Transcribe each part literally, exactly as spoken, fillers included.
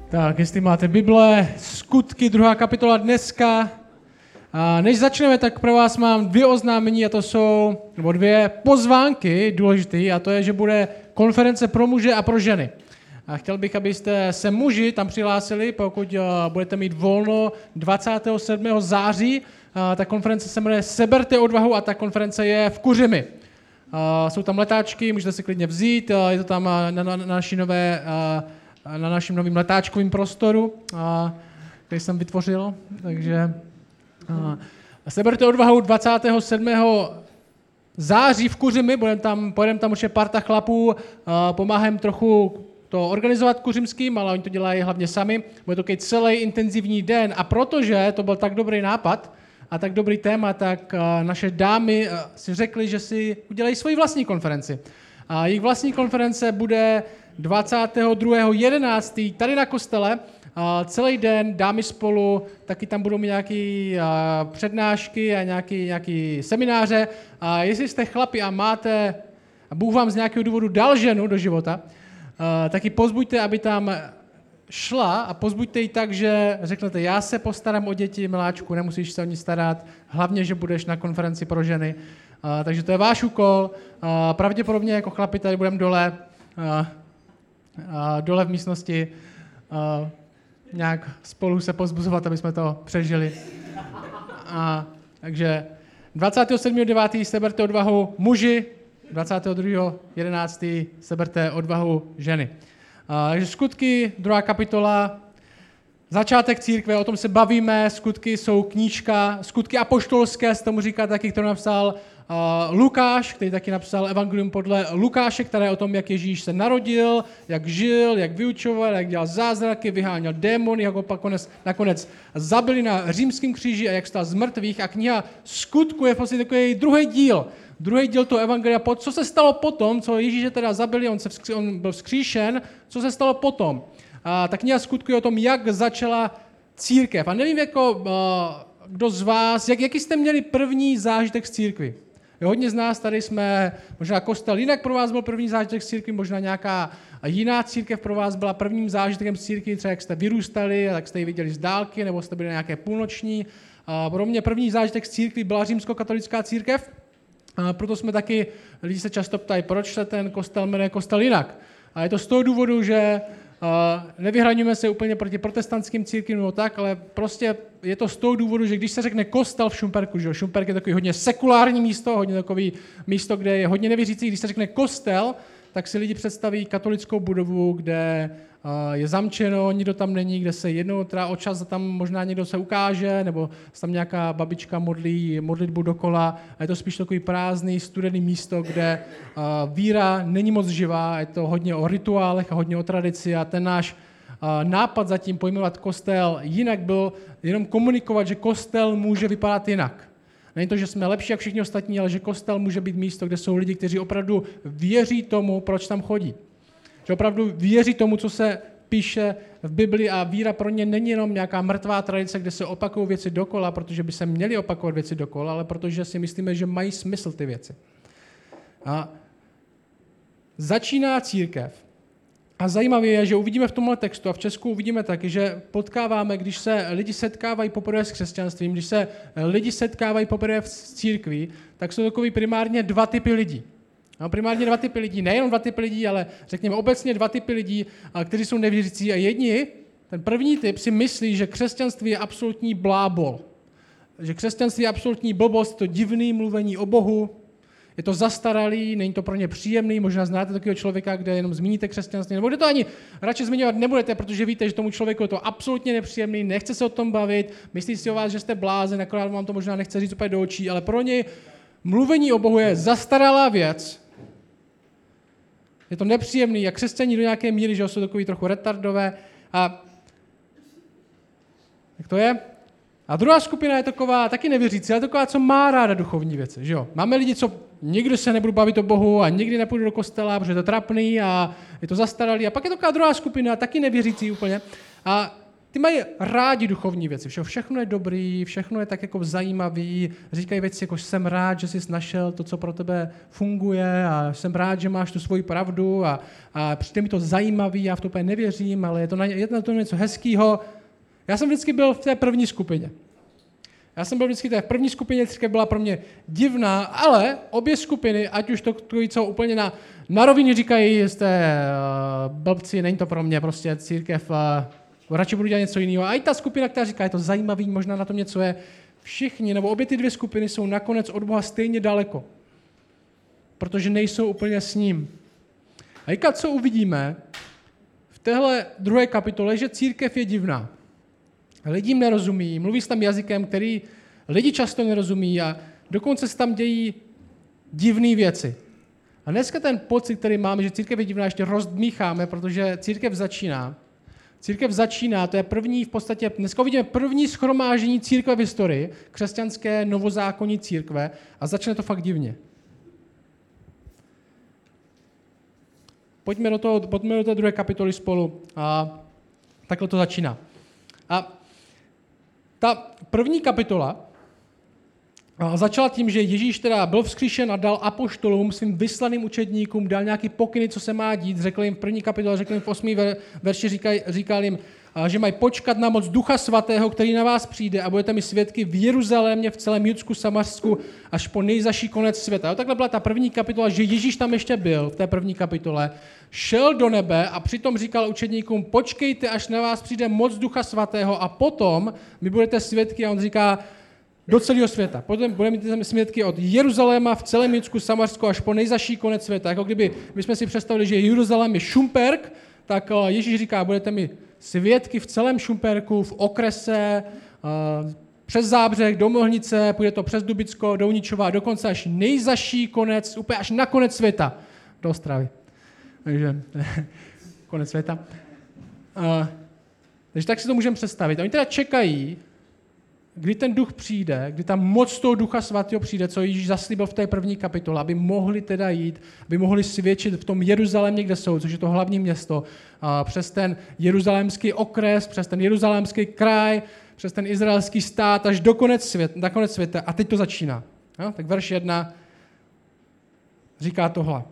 Tak, jestli máte Bible, Skutky, druhá kapitola dneska. A než začneme, tak pro vás mám dvě oznámení, a to jsou, nebo dvě pozvánky důležité, a to je, že bude konference pro muže a pro ženy. A chtěl bych, abyste se muži tam přihlásili, pokud budete mít volno dvacátého sedmého září. A ta konference se jmenuje Seberte odvahu a ta konference je v Kuřimi. A jsou tam letáčky, můžete si klidně vzít, je to tam na, na, na naší nové... na našem novým letáčkovém prostoru, a, který jsem vytvořil. Takže a, seberte odvahu dvacátého sedmého září v Kuřimi, budeme tam, pojedeme tam už je parta chlapů, pomáháme trochu to organizovat kuřimským, ale oni to dělají hlavně sami. Bude to celý intenzivní den, a protože to byl tak dobrý nápad a tak dobrý téma, tak a, naše dámy a, si řekly, že si udělají svoji vlastní konferenci. A jejich vlastní konference bude dvacátého druhého jedenáctého tady na kostele, a celý den dámy spolu, taky tam budou mít nějaké přednášky a nějaké nějaký semináře. A jestli jste chlapi a máte, a Bůh vám z nějakého důvodu dal ženu do života, a, taky pozbuďte, aby tam šla, a pozbuďte ji tak, že řeknete, já se postarám o děti, miláčku, nemusíš se o ní starat, hlavně, že budeš na konferenci pro ženy. A, takže to je váš úkol. A, pravděpodobně jako chlapi tady budeme dole, a, a dole v místnosti a, nějak spolu se pozbuzovat, aby jsme to přežili. A, takže dvacátého sedmého devátého seberte odvahu muži, dvacátého druhého jedenáctého seberte odvahu ženy. A, takže Skutky, druhá kapitola, začátek církve, o tom se bavíme. Skutky jsou knížka, Skutky apoštolské, se tomu říká taky, kterou napsal uh, Lukáš, který taky napsal Evangelium podle Lukáše, které je o tom, jak Ježíš se narodil, jak žil, jak vyučoval, jak dělal zázraky, vyháněl démony, jak ho pak konec, nakonec zabili na římském kříži a jak stal z mrtvých. A kniha Skutku je v podstatě takový druhý díl. Druhý díl toho evangelia, co se stalo potom, co Ježíše teda zabili, on, se vzkří, on byl vzkříšen, co se stalo potom. A ta kniha Skutku je o tom, jak začala církev. A nevím, jako, uh, kdo z vás, jak, jaký jste měli první zážitek z církvi. Jo, hodně z nás tady jsme, možná kostel jinak pro vás byl první zážitek z církvi, možná nějaká jiná církev pro vás byla prvním zážitkem z církvi, třeba jak jste vyrůstali, tak jste ji viděli z dálky, nebo jste byli na nějaké půlnoční. A pro mě první zážitek z církvi byla římskokatolická církev, a proto jsme taky, lidi se často ptají, proč se ten kostel jmenuje kostel jinak. A je to z toho důvodu, že Uh, nevyhraňujeme se úplně proti protestantským církvím nebo tak, ale prostě je to z toho důvodu, že když se řekne kostel v Šumperku, že Šumperk je takový hodně sekulární místo, hodně takový místo, kde je hodně nevěřící, když se řekne kostel, tak si lidi představí katolickou budovu, kde uh, je zamčeno, nikdo tam není, kde se jednou teda o čas tam možná někdo se ukáže, nebo tam nějaká babička modlí modlitbu dokola, a je to spíš takový prázdný, studený místo, kde uh, víra není moc živá, je to hodně o rituálech a hodně o tradici, a ten náš uh, nápad zatím pojmenovat kostel jinak byl jenom komunikovat, že kostel může vypadat jinak. Není to, že jsme lepší jak všichni ostatní, ale že kostel může být místo, kde jsou lidi, kteří opravdu věří tomu, proč tam chodí. Že opravdu věří tomu, co se píše v Bibli, a víra pro ně není jenom nějaká mrtvá tradice, kde se opakují věci dokola, protože by se měly opakovat věci dokola, ale protože si myslíme, že mají smysl ty věci. A začíná církev. A zajímavé je, že uvidíme v tomhle textu, a v Česku uvidíme taky, že potkáváme, když se lidi setkávají poprvé s křesťanstvím, když se lidi setkávají poprvé s církví, tak jsou takový primárně dva typy lidí. No, primárně dva typy lidí, nejenom dva typy lidí, ale řekněme obecně dva typy lidí, kteří jsou nevěřící. A jedni, ten první typ, si myslí, že křesťanství je absolutní blábol. Že křesťanství je absolutní blbost, to divný mluvení o Bohu, je to zastaralý, není to pro ně příjemný, možná znáte takového člověka, kde jenom zmíníte křesťanství, nebo kde to ani radši zmiňovat nebudete, protože víte, že tomu člověku je to absolutně nepříjemný, nechce se o tom bavit, myslí si o vás, že jste blázen, akorát vám to možná nechce říct úplně do očí, ale pro něj mluvení o Bohu je zastaralá věc, je to nepříjemný, a křesťaní do nějaké míry, že jsou takový trochu retardové. A jak to je? A druhá skupina je taková, taky nevěřící, ale taková, co má ráda duchovní věci. Že jo? Máme lidi, co nikdy se nebudu bavit o Bohu a nikdy nepůjdu do kostela, protože je to trapný a je to zastaralý. A pak je taková druhá skupina, taky nevěřící úplně. A ty mají rádi duchovní věci, vše, všechno je dobrý, všechno je tak jako zajímavý, říkají věci jako jsem rád, že jsi našel to, co pro tebe funguje a jsem rád, že máš tu svoji pravdu a, a přijde mi to zajímavý, já v to úplně nevěřím, ale je to na, je na to něco hezkýho. Já jsem vždycky byl v té první skupině. Já jsem byl vždycky v té první skupině, církev byla pro mě divná, ale obě skupiny, ať už to, co úplně na, na rovině říkají, jste uh, blbci, není to pro mě, prostě církev, uh, radši budu dělat něco jiného. A i ta skupina, která říká, je to zajímavý, možná na tom něco je, všichni, nebo obě ty dvě skupiny jsou nakonec od Boha stejně daleko, protože nejsou úplně s ním. A i co uvidíme v téhle druhé kapitole, že církev je divná. Lidi jim nerozumí, mluví s tam jazykem, který lidi často nerozumí a dokonce se tam dějí divné věci. A dneska ten pocit, který máme, že církev je divná, ještě rozdmícháme, protože církev začíná. Církev začíná, to je první v podstatě, dneska vidíme první shromáždění církve v historii, křesťanské novozákonní církve a začne to fakt divně. Pojďme do toho, pojďme do té druhé kapitoly spolu a takhle to začíná. A ta první kapitola začala tím, že Ježíš teda byl vzkříšen a dal apoštolům, svým vyslaným učedníkům, dal nějaký pokyny, co se má dít. Řekl jim v první kapitole, řekl jim v osmý verši, říkal, říkal jim, že mají počkat na moc Ducha Svatého, který na vás přijde a budete mi svědky v Jeruzalémě, v celém Judsku, Samařsku, až po nejzaší konec světa. A takhle byla ta první kapitola, že Ježíš tam ještě byl v té první kapitole, šel do nebe a přitom říkal učedníkům, počkejte, až na vás přijde moc Ducha Svatého a potom mi budete svědky, a on říká, do celého světa. Potom budeme mít svědky od Jeruzaléma v celém Judsku, Samařsku až po nejzaší konec světa. Jako kdyby my jsme si představili, že Jeruzalém je Šumperk, tak Ježíš říká, budete mi svědky v celém Šumperku, v okrese, přes Zábřeh, do Mohlnice, půjde to přes Dubicko, do Uničova, dokonce až nejzaší konec, úplně až na konec světa, do Ostravy. Takže konec světa. Takže tak si to můžeme představit. Oni teda čekají, kdy ten duch přijde, kdy tam moc toho Ducha Svatého přijde, co Ježíš zaslíbil v té první kapitole, aby mohli teda jít, aby mohli svědčit v tom Jeruzalémě, kde jsou, což je to hlavní město, přes ten jeruzalémský okres, přes ten jeruzalémský kraj, přes ten izraelský stát, až do konec světa, na konec světa. A teď to začíná. No, tak verš jedna říká tohle.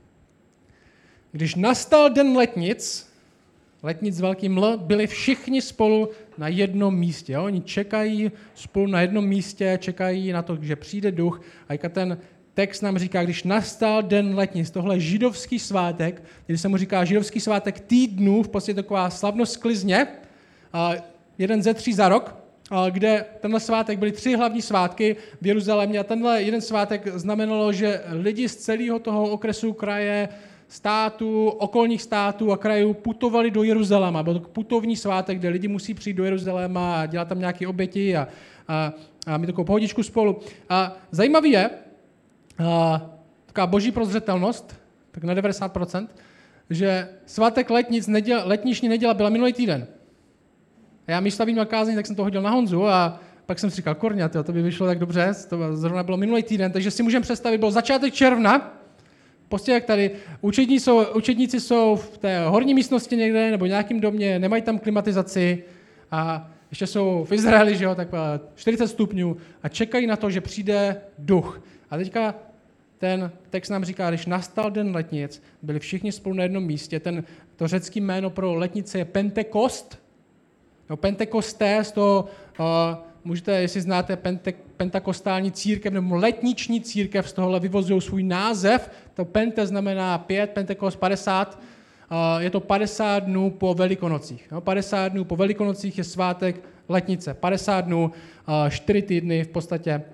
Když nastal den letnic, letnic s velkým L, byli všichni spolu na jednom místě. Jo? Oni čekají spolu na jednom místě, čekají na to, že přijde duch. A jak ten text nám říká, když nastal den letnic, tohle je židovský svátek, když se mu říká židovský svátek týdnů, v podstatě taková slavnost sklizně, jeden ze tří za rok, kde tenhle svátek byly tři hlavní svátky v Jeruzalémě a tenhle jeden svátek znamenalo, že lidi z celého toho okresu, kraje, států, okolních států a krajů putovali do Jeruzaléma. Byl to putovní svátek, kde lidi musí přijít do Jeruzaléma a dělat tam nějaké oběti a, a, a mít takovou pohodičku spolu. A zajímavý je, a, taková boží prozřetelnost, tak na devadesát procent, že svátek letnic, neděl, letniční neděla byla minulý týden. A já místo stavím na kázání, tak jsem to hodil na Honzu a pak jsem si říkal, korňa, tyjo, to by vyšlo tak dobře, to zrovna bylo minulý týden, takže si můžeme představit, byl začátek června, prostě jak tady, učedníci jsou, učedníci jsou v té horní místnosti někde nebo nějakým domě, nemají tam klimatizaci a ještě jsou v Izraeli, že jo, tak čtyřicet stupňů a čekají na to, že přijde duch. A teďka ten text nám říká, když nastal den letnic, byli všichni spolu na jednom místě, ten, to řecké jméno pro letnice je Pentekost, no, Pentekosté, z toho uh, můžete, jestli znáte pente, pentakostální církev nebo letniční církev, z tohohle vyvozují svůj název. To pente znamená pět, pentekost padesát. Je to padesát dnů po Velikonocích. padesát dnů po Velikonocích je svátek letnice. padesát dnů, čtyři týdny v podstatě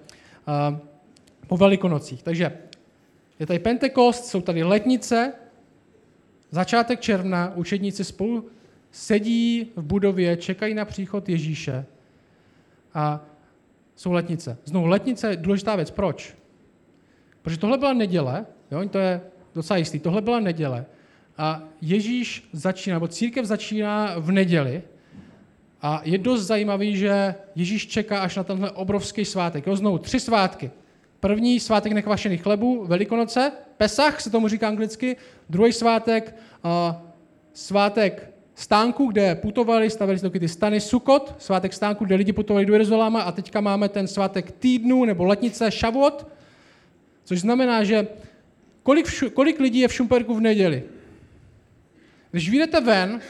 po Velikonocích. Takže je tady Pentekost, jsou tady letnice, začátek června, učedníci spolu sedí v budově, čekají na příchod Ježíše. A jsou letnice. Znovu, letnice je důležitá věc. Proč? Protože tohle byla neděle, jo, to je docela jistý, tohle byla neděle a Ježíš začíná, nebo církev začíná v neděli a je dost zajímavý, že Ježíš čeká až na tenhle obrovský svátek. Jo, znovu, tři svátky. První svátek nekvašených chlebů, Velikonoce, Pesach se tomu říká anglicky, druhý svátek, uh, svátek stánku, kde putovali, stavili se ty stany Sukot, svátek stánku, kde lidi putovali do Jeruzaléma a teďka máme ten svátek týdnu nebo letnice Šavot, což znamená, že kolik, všu, kolik lidí je v Šumperku v neděli? Když vyjdete ven,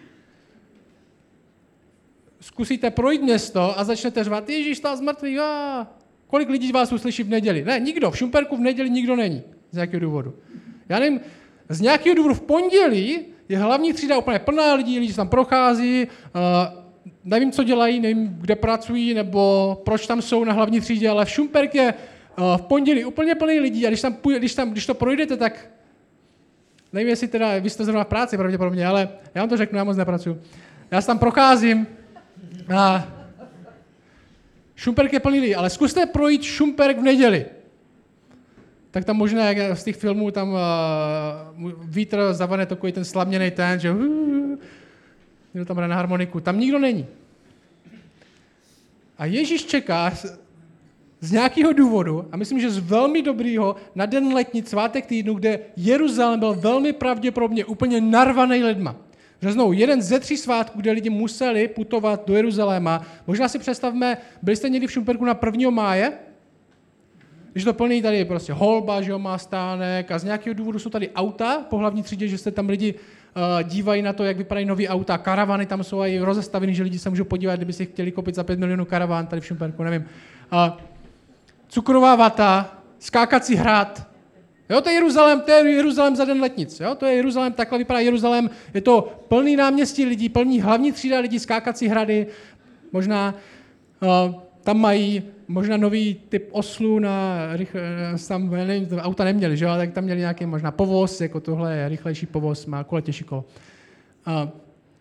zkusíte projít město a začnete řvát, Ježíš stál z mrtvých, a kolik lidí vás uslyší v neděli? Ne, nikdo. V Šumperku v neděli nikdo není. Z nějakého důvodu. Já nevím, z nějakého důvodu v pondělí je hlavní třída úplně plná lidí, lidi tam prochází, uh, nevím, co dělají, nevím, kde pracují, nebo proč tam jsou na hlavní třídě, ale v Šumperk je uh, v pondělí úplně plný lidí a když, tam, když, tam, když to projdete, tak nevím, jestli teda, vy jste zrovna v práci pravděpodobně, ale já vám to řeknu, já moc nepracuju. Já se tam procházím a Šumperk je plný lidí, ale zkuste projít Šumperk v neděli. Tak tam možná, jak z těch filmů, tam uh, vítr zavane takový ten slavněný ten, že uh, někdo tam hraje na harmoniku. Tam nikdo není. A Ježíš čeká z, z nějakého důvodu, a myslím, že z velmi dobrýho, na den letní svátek týdnu, kde Jeruzalém byl velmi pravděpodobně úplně narvaný lidma. Že znovu, jeden ze tří svátků, kde lidi museli putovat do Jeruzaléma. Možná si představme, byli jste někdy v Šumperku na prvního máje? Když to plný, tady je prostě holba, že jo, má stánek a z nějakého důvodu jsou tady auta po hlavní třídě, že se tam lidi uh, dívají na to, jak vypadají nový auta, karavany tam jsou i rozestaveny, že lidi se můžou podívat, kdyby si chtěli koupit za pět milionů karaván tady v Šumperku, nevím. Uh, cukrová vata, skákací hrad. Jo, to je Jeruzalém, to je Jeruzalém za den letnic. Jo, to je Jeruzalém, takhle vypadá Jeruzalém. Je to plný náměstí lidí, plný hlavní třída lidí, skákací hrady. Možná uh, tam mají možná nový typ oslů na rychle, tam, nevím, auta neměli, že jo, tak tam měli nějaký možná povoz, jako tohle je rychlejší povoz, má kuletější kolo. A,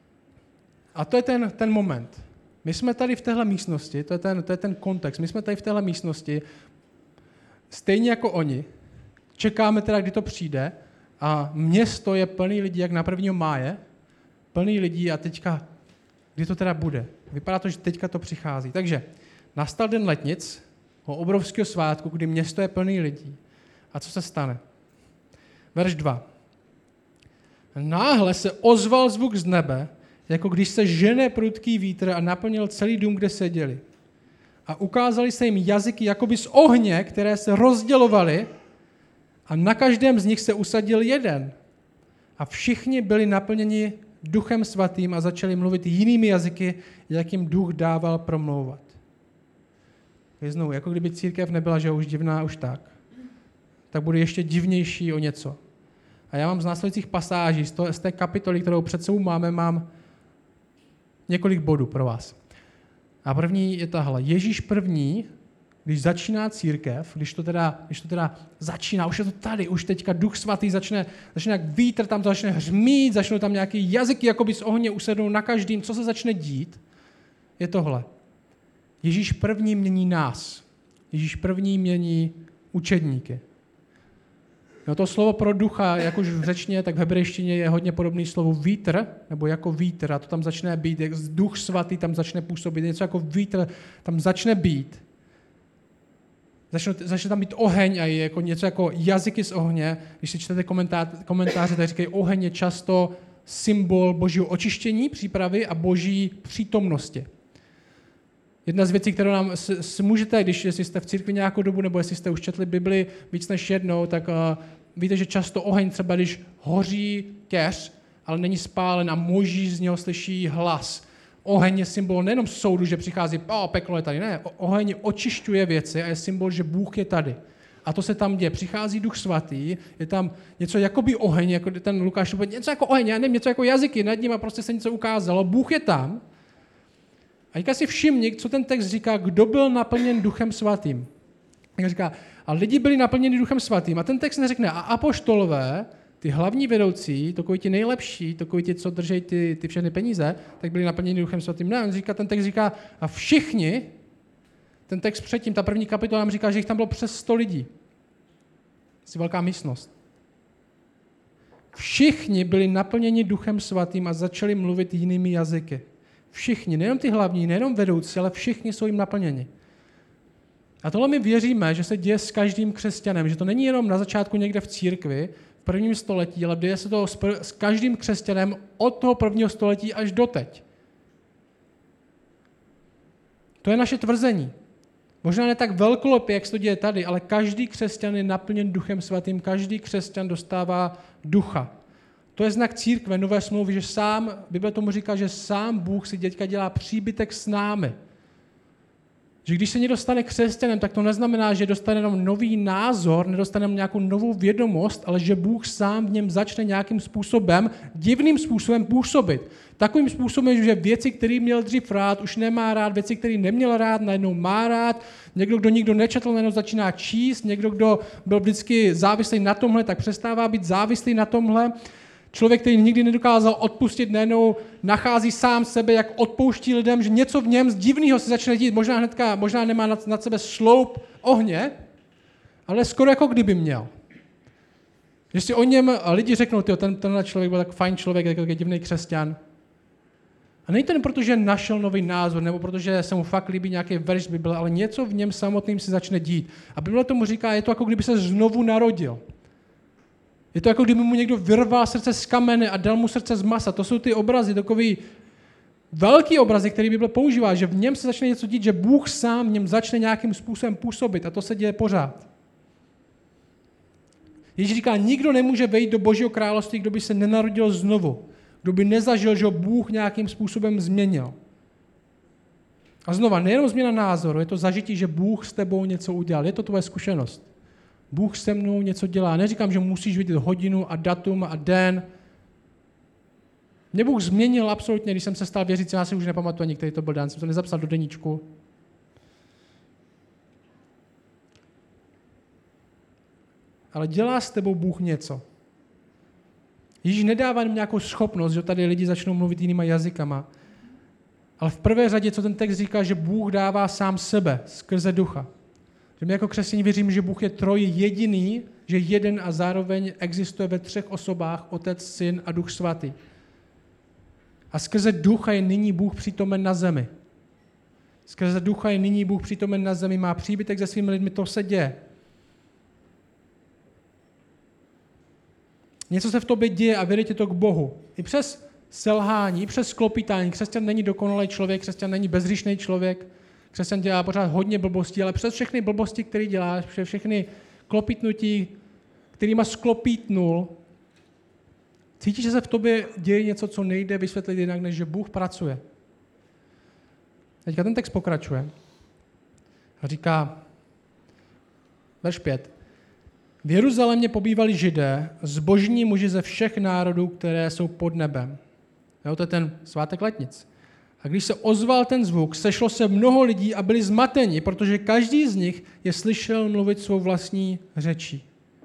a to je ten, ten moment. My jsme tady v téhle místnosti, to je, ten, to je ten kontext, my jsme tady v téhle místnosti, stejně jako oni, čekáme teda, kdy to přijde a město je plný lidí, jak na prvního máje, plný lidí a teďka, kdy to teda bude. Vypadá to, že teďka to přichází. Takže nastal den letnic, o obrovského svátku, kdy město je plný lidí. A co se stane? Verš dva. Náhle se ozval zvuk z nebe, jako když se žene prudký vítr a naplnil celý dům, kde seděli. A ukázali se jim jazyky jakoby z ohně, které se rozdělovaly a na každém z nich se usadil jeden. A všichni byli naplněni Duchem svatým a začali mluvit jinými jazyky, jak jim duch dával promlouvat. Znovu, jako kdyby církev nebyla, že už divná už tak, tak bude ještě divnější o něco. A já mám z následujících pasáží, z, to, z té kapitoly, kterou před sebou máme, mám několik bodů pro vás. A první je tahle. Ježíš první, když začíná církev, když to teda, když to teda začíná, už je to tady, už teďka Duch svatý začne, začne jak vítr, tam to začne hřmít, začnou tam nějaký jazyky, jakoby z ohně usednou na každým, co se začne dít, je tohle. Ježíš první mění nás. Ježíš první mění učedníky. No to slovo pro ducha, jak už v řečtině, tak v hebrejštině je hodně podobný slovu vítr, nebo jako vítr, a to tam začne být, jak Duch svatý tam začne působit, něco jako vítr tam začne být. Začne, začne tam být oheň a je jako něco jako jazyky z ohně. Když si čtete komentáře, tak říkají, oheň je často symbol božího očištění, přípravy a boží přítomnosti. Jedna z věcí, kterou nám s, s můžete, když jestli jste v církvi nějakou dobu, nebo jestli jste už četli Bibli víc než jednou, tak uh, víte, že často oheň třeba, když hoří keř, ale není spálen a muži z něho slyší hlas. Oheň je symbol nejenom soudu, že přichází, o, peklo je tady, ne, oheň očišťuje věci a je symbol, že Bůh je tady. A to se tam děje. Přichází Duch svatý, je tam něco jakoby oheň, jako ten Lukáš, něco jako oheň, já nevím, něco jako jazyky, nad ním a prostě se něco ukázalo. Bůh je tam. A teďka si všimni, co ten text říká, kdo byl naplněn Duchem svatým. Jak říká, a lidi byli naplněni Duchem svatým. A ten text neřekne, a apoštolové, ty hlavní vedoucí, takový ti nejlepší, takový ti, co drží ty, ty všechny peníze, tak byli naplněni Duchem svatým. Ne, on říká, ten text říká, a všichni, ten text předtím, ta první kapitola nám říká, že jich tam bylo přes sto lidí. Jsi velká místnost. Všichni byli naplněni Duchem svatým a začali mluvit jinými jazyky. Všichni, nejenom ty hlavní, nejenom vedoucí, ale všichni jsou jim naplněni. A tohle my věříme, že se děje s každým křesťanem, že to není jenom na začátku někde v církvi, v prvním století, ale děje se to s, pr- s každým křesťanem od toho prvního století až doteď. To je naše tvrzení. Možná ne tak velkolepě, jak se to děje tady, ale každý křesťan je naplněn Duchem Svatým, každý křesťan dostává ducha. To je znak církve, nové smlouvy, že sám, Bible tomu říká, že sám Bůh si děťka dělá příbytek s námi. Že když se někdo stane křesťanem, tak to neznamená, že dostane jenom nový názor, nedostane nějakou novou vědomost, ale že Bůh sám v něm začne nějakým způsobem, divným způsobem působit. Takovým způsobem, že věci, které měl dřív rád, už nemá rád, věci, které neměl rád, najednou má rád. Někdo, kdo nikdo nečetl, najednou začíná číst. Někdo, kdo byl vždycky závislý na tomhle, tak přestává být závislý na tomhle. Člověk, který nikdy nedokázal odpustit, najednou nachází sám sebe, jak odpouští lidem, že něco v něm z divného se začne dít. Možná hnedka, možná nemá nad, nad sebe sloup ohně, ale skoro jako kdyby měl. Že si o něm lidi řeknou, tyjo, ten, tenhle člověk byl tak fajn člověk, takový divný křesťan. A není to jen proto, že našel nový názor, nebo protože se mu fakt líbí nějaký verš z Bible, ale něco v něm samotným se začne dít. A Bible tomu říká, je to jako kdyby se znovu narodil. Je to jako kdyby mu někdo vyrval srdce z kamene a dal mu srdce z masa. To jsou ty obrazy, takový velký obrazy, který Bible používá, že v něm se začne něco dít, že Bůh sám v něm začne nějakým způsobem působit a to se děje pořád. Ježíš říká, nikdo nemůže vejít do Božího království, kdo by se nenarodil znovu, kdo by nezažil, že ho Bůh nějakým způsobem změnil. A znova, nejenom změna názoru, je to zažití, že Bůh s tebou něco udělal. Je to tvoje zkušenost. Bůh se mnou něco dělá. Neříkám, že musíš vidět hodinu a datum a den. Mě Bůh změnil absolutně, když jsem se stal věřícím, já si už nepamatuji ani, který to byl den, jsem to nezapsal do deníčku. Ale dělá s tebou Bůh něco. Ježíš nedává jim nějakou schopnost, že tady lidi začnou mluvit jinýma jazykama. Ale v prvé řadě, co ten text říká, že Bůh dává sám sebe skrze ducha. Že my jako křesťané věříme, že Bůh je troj jediný, že jeden a zároveň existuje ve třech osobách, Otec, Syn a Duch Svatý. A skrze ducha je nyní Bůh přítomen na zemi. Skrze ducha je nyní Bůh přítomen na zemi, má příbytek se svými lidmi, to se děje. Něco se v tobě děje a vedete to k Bohu. I přes selhání, i přes sklopítání. Křesťan není dokonalý člověk, křesťan není bezhříšný člověk, křesťan dělá pořád hodně blbostí, ale přes všechny blbosti, které děláš, přes všechny klopítnutí, kterýma sklopítnul, cítíš, že se v tobě děje něco, co nejde vysvětlit jinak, než že Bůh pracuje. Teďka ten text pokračuje a říká, verš pět. V Jeruzalémě pobývali Židé, zbožní muži ze všech národů, které jsou pod nebem. Jo, to je ten svátek letnic. A když se ozval ten zvuk, sešlo se mnoho lidí a byli zmateni, protože každý z nich je slyšel mluvit svou vlastní řečí.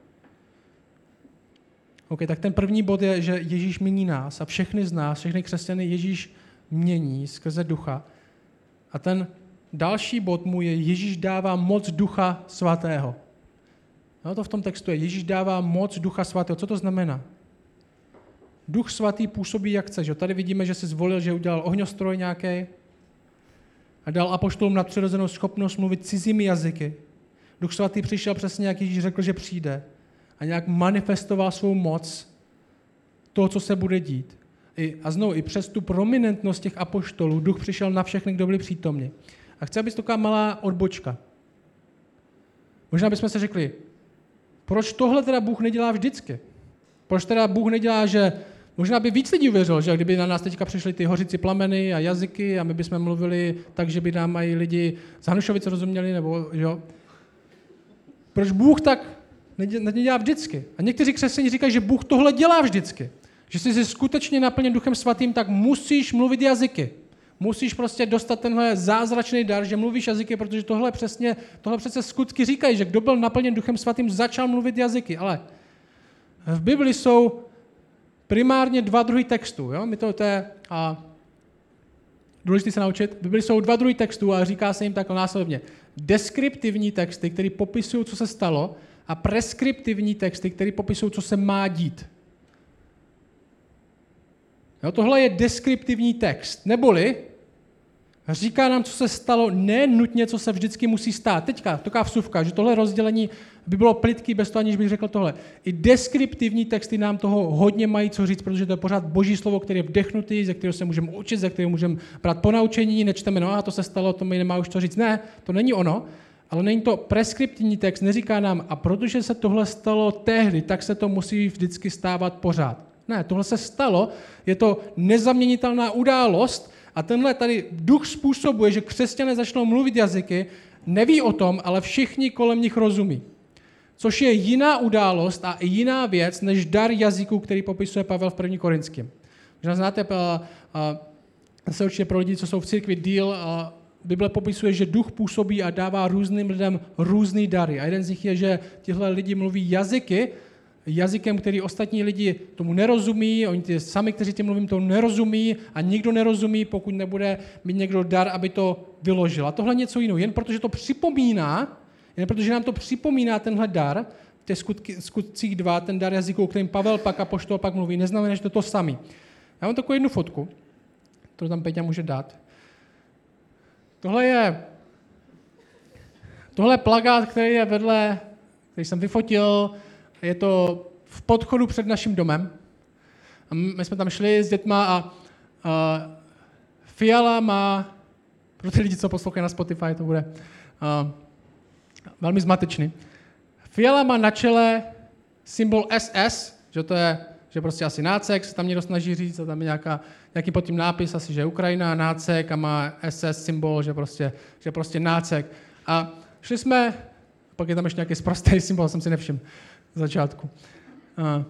OK, tak ten první bod je, že Ježíš mění nás a všechny z nás, všechny křesťany Ježíš mění skrze ducha. A ten další bod mu je, Ježíš dává moc ducha svatého. No to v tom textu je, Ježíš dává moc ducha svatého. Co to znamená? Duch svatý působí jak chce. Že? Tady vidíme, že si zvolil, že udělal ohňostroj nějaký a dal apoštolům nadpřirozenou schopnost mluvit cizími jazyky. Duch svatý přišel přesně, jak Ježíš řekl, že přijde a nějak manifestoval svou moc toho, co se bude dít. I, a znovu, i přes tu prominentnost těch apoštolů, duch přišel na všechny, kdo byli přítomni. A chci, aby to taková malá odbočka. Možná bychom se řekli, proč tohle teda Bůh nedělá vždycky? Proč teda Bůh nedělá, že možná by víc lidí uvěřil, že kdyby na nás teďka přišly ty hořící plameny a jazyky a my bychom mluvili tak, že by nám mají lidi z Hanušovic rozuměli, nebo jo. Proč Bůh tak nedělá vždycky? A někteří křesťané říkají, že Bůh tohle dělá vždycky. Že jsi si skutečně naplněn Duchem Svatým, tak musíš mluvit jazyky. Musíš prostě dostat tenhle zázračný dar, že mluvíš jazyky, protože tohle přesně, tohle přece skutky říkají, že kdo byl naplněn Duchem Svatým, začal mluvit jazyky. Ale v Bibli jsou primárně dva druhy textů. Jo? My to, to je a, důležité se naučit. V Bibli jsou dva druhy textů a říká se jim takhle následovně. Deskriptivní texty, které popisují, co se stalo, a preskriptivní texty, které popisují, co se má dít. Jo, tohle je deskriptivní text. Neboli Říká nám, co se stalo, ne nutně, co se vždycky musí stát. Teďka, taková vsuvka, že tohle rozdělení by bylo plytký bez toho, aniž bych řekl tohle. I deskriptivní texty nám toho hodně mají co říct, protože to je pořád boží slovo, které je vdechnutý, ze kterého se můžeme učit, ze kterého můžeme brát ponaučení, nečteme, no a to se stalo, to mi nemá už to říct. Ne, to není ono, ale není to preskriptivní text, neříká nám, a protože se tohle stalo tehdy, tak se to musí vždycky stávat pořád. Ne, tohle se stalo, je to nezaměnitelná událost a tenhle tady duch způsobuje, že křesťané začnou mluvit jazyky, neví o tom, ale všichni kolem nich rozumí. Což je jiná událost a jiná věc, než dar jazyků, který popisuje Pavel v první Korinským. Možná znáte, se určitě pro lidi, co jsou v církvi díl, Bible popisuje, že duch působí a dává různým lidem různý dary. A jeden z nich je, že tihle lidi mluví jazyky, jazykem, který ostatní lidi tomu nerozumí, oni ty sami, kteří tím mluvím, tomu nerozumí a nikdo nerozumí, pokud nebude mít někdo dar, aby to vyložil. A tohle něco jiného. Jen protože to připomíná, jen protože nám to připomíná tenhle dar, v těch skutcích dva, ten dar jazyků, o kterým Pavel pak a apoštol pak mluví, neznamená, že to je to samý. Já mám takovou jednu fotku, kterou tam Peťa může dát. Tohle je, tohle je plakát, který je vedle, který jsem vyfotil, je to v podchodu před naším domem. A my jsme tam šli s dětma a, a Fiala má, pro ty lidi, co poslouchají na Spotify, to bude a, velmi zmatečný. Fiala má na čele symbol S S, že to je, že prostě asi nácek, se tam někdo snaží říct, a tam je nějaká, nějaký pod tím nápis, asi, že je Ukrajina, nácek a má S S symbol, že prostě, že prostě nácek. A šli jsme, pak je tam ještě nějaký sprostý symbol, jsem si nevšiml z začátku. A,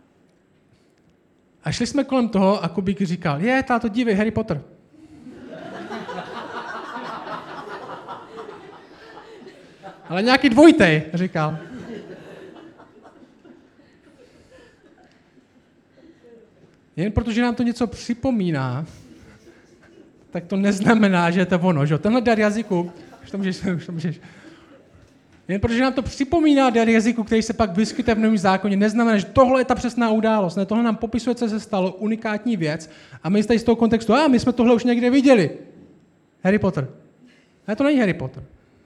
a šli jsme kolem toho a Kubík říkal, je, táto, dívej, Harry Potter. Ale nějaký dvojtej, říkal. Jen protože nám to něco připomíná, tak to neznamená, že je to ono. Že? Tenhle dar jazyku, už to můžeš, už to můžeš. Jen protože nám to připomíná dar jazyku, který se pak vyskytuje v Novém zákoně, neznamená, že tohle je ta přesná událost. Ne, tohle nám popisuje, co se stalo, unikátní věc. A my tady z toho kontextu, a my jsme tohle už někde viděli. Harry Potter. Ne, to není Harry Potter.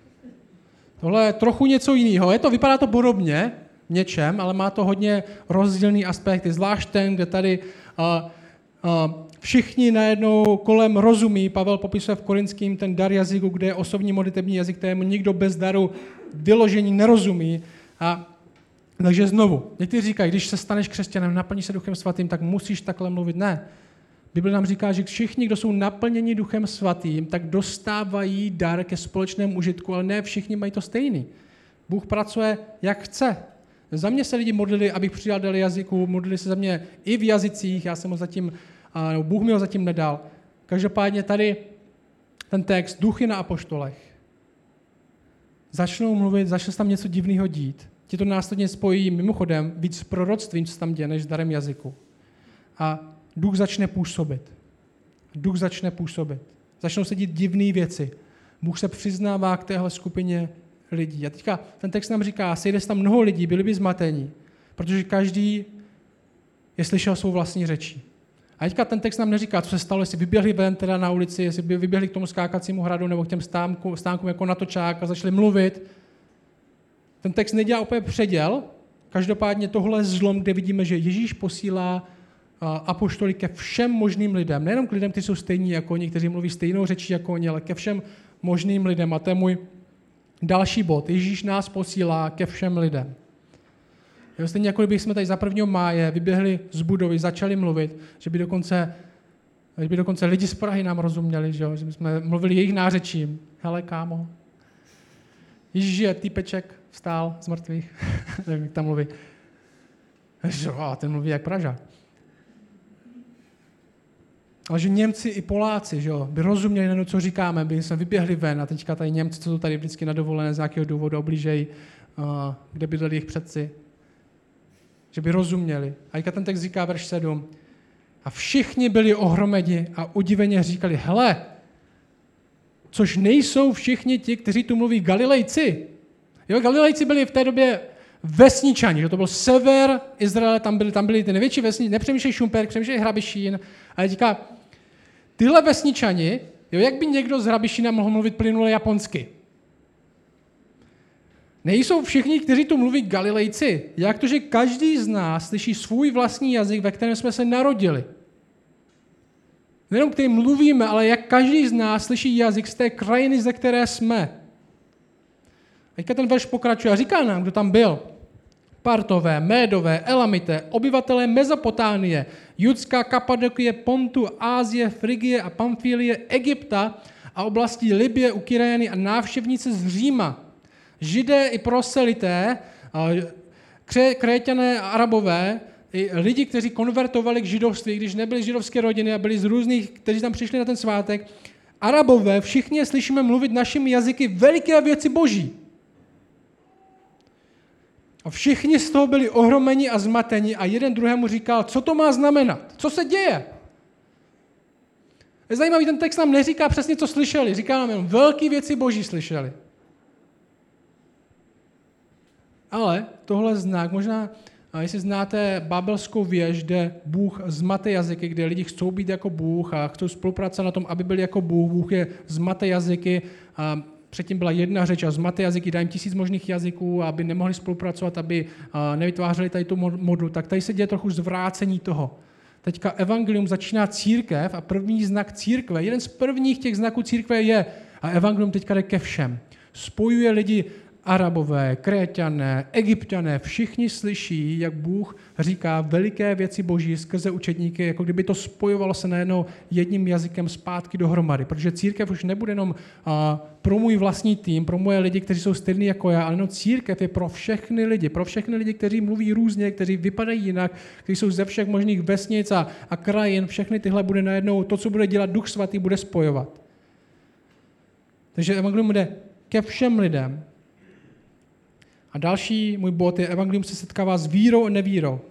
Tohle je trochu něco jiného. Je to, vypadá to podobně něčem, ale má to hodně rozdílný aspekty. Zvlášť ten, kde tady uh, uh, všichni najednou kolem rozumí. Pavel popisuje v Korinským ten dar jazyku, kde je osobní modlitební jazyk, kterému nikdo bez daru vyložení nerozumí. A takže znovu, někteří říkají, když se staneš křesťanem, naplníš se Duchem Svatým, tak musíš takhle mluvit. Ne. Bible nám říká, že všichni, kdo jsou naplněni Duchem Svatým, tak dostávají dar ke společnému užitku, ale ne všichni mají to stejný. Bůh pracuje, jak chce. Za mě se lidi modlili, abych přidal dar jazyku, modlili se za mě i v jazycích, já jsem ho zatím, nebo Bůh mi ho zatím nedal. Každopádně tady ten text, duch je na apoštolech. Začnou mluvit, začne se tam něco divného dít. Ti to následně spojí mimochodem víc s proroctvím, co se tam děje, než s darem jazyku. A duch začne působit. Duch začne působit. Začnou se dít divné věci. Bůh se přiznává k téhle skupině lidí. A teďka ten text nám říká, sejde se tam mnoho lidí, byli by zmatení, protože každý je slyšel svou vlastní řečí. A teďka ten text nám neříká, co se stalo, jestli vyběhli ven teda na ulici, jestli by vyběhli k tomu skákacímu hradu nebo k těm stánku, stánkům jako na točák a začali mluvit. Ten text nedělá úplně předěl, každopádně tohle je zlom, kde vidíme, že Ježíš posílá apoštoly ke všem možným lidem, nejenom k lidem, kteří jsou stejní jako oni, kteří mluví stejnou řečí jako oni, ale ke všem možným lidem. A to je můj další bod. Ježíš nás posílá ke všem lidem. Jo, stejně jako kdyby jsme tady za prvního máje vyběhli z budovy, začali mluvit, že by dokonce, že by dokonce lidi z Prahy nám rozuměli, že, jo, že jsme mluvili jejich nářečím. Hele, kámo, Ježíš je, týpeček, vstál z mrtvých, nevím, jak tam mluví. A ten mluví jak Pražák. Ale že Němci i Poláci, že jo, by rozuměli na co říkáme, by jsme vyběhli ven a teďka tady Němci, co jsou tady vždycky na dovolené z nějakého důvodu oblížejí, uh, kde bydleli jejich předci, že by rozuměli. A teďka ten text říká verš sedm. A všichni byli ohromeni a udiveně říkali, hele, což nejsou všichni ti, kteří tu mluví Galilejci. Jo, Galilejci byli v té době vesničani, že to byl sever Izraele, tam byli, tam byli ty největší vesničani, nepřemýšlej Šumperk, přemýšlej Hrabišín. A teďka tyhle vesničani Jo, jak by někdo z Hrabišina mohl mluvit plynule japonsky? Nejsou všichni, kteří tu mluví Galilejci. Jak to, že každý z nás slyší svůj vlastní jazyk, ve kterém jsme se narodili? Nejenom který mluvíme, ale jak každý z nás slyší jazyk z té krajiny, ze které jsme. A teďka ten verš pokračuje a říká nám, kdo tam byl. Partové, Médové, Elamité, obyvatelé Mezopotánie, Judská, Kapadokie, Pontu, Ázie, Frigie a Pamfílie, Egypta a oblastí Libye, Ukyreny a návštěvníci z Říma. Židé i proselité, Kréťané a Arabové, i lidi, kteří konvertovali k židovství, když nebyli židovské rodiny a byli z různých, kteří tam přišli na ten svátek. Arabové, všichni slyšíme mluvit našimi jazyky veliké věci boží. A všichni z toho byli ohromeni a zmateni a jeden druhému říkal, co to má znamenat, co se děje. Je zajímavý, ten text nám neříká přesně, co slyšeli, říká nám jenom, velké věci boží slyšeli. Ale tohle znak, možná, jestli znáte babelskou věž, kde Bůh zmate jazyky, kde lidi chcou být jako Bůh a chcou spolupracovat na tom, aby byli jako Bůh. Bůh je zmate jazyky, a předtím byla jedna řeč a zmate jazyky, dá jim tisíc možných jazyků, aby nemohli spolupracovat, aby nevytvářeli tady tu modlu. Tak tady se děje trochu zvrácení toho. Teďka evangelium začíná církev a první znak církve, jeden z prvních těch znaků církve je, a evangelium teďka jde ke všem. Spojuje lidi Arabové, Kréťané, Egypťané, všichni slyší, jak Bůh říká veliké věci boží skrze učedníky, jako kdyby to spojovalo se najednou jedním jazykem zpátky dohromady. Protože církev už nebude jenom uh, pro můj vlastní tým, pro moje lidi, kteří jsou stejní jako já, ale no církev je pro všechny lidi, pro všechny lidi, kteří mluví různě, kteří vypadají jinak, kteří jsou ze všech možných vesnic a, a krajin, všechny tyhle bude najednou, to, co bude dělat Duch Svatý, bude spojovat. Takže evangelium jde ke všem lidem. A další můj bod je, evangelium se setkává s vírou a nevírou.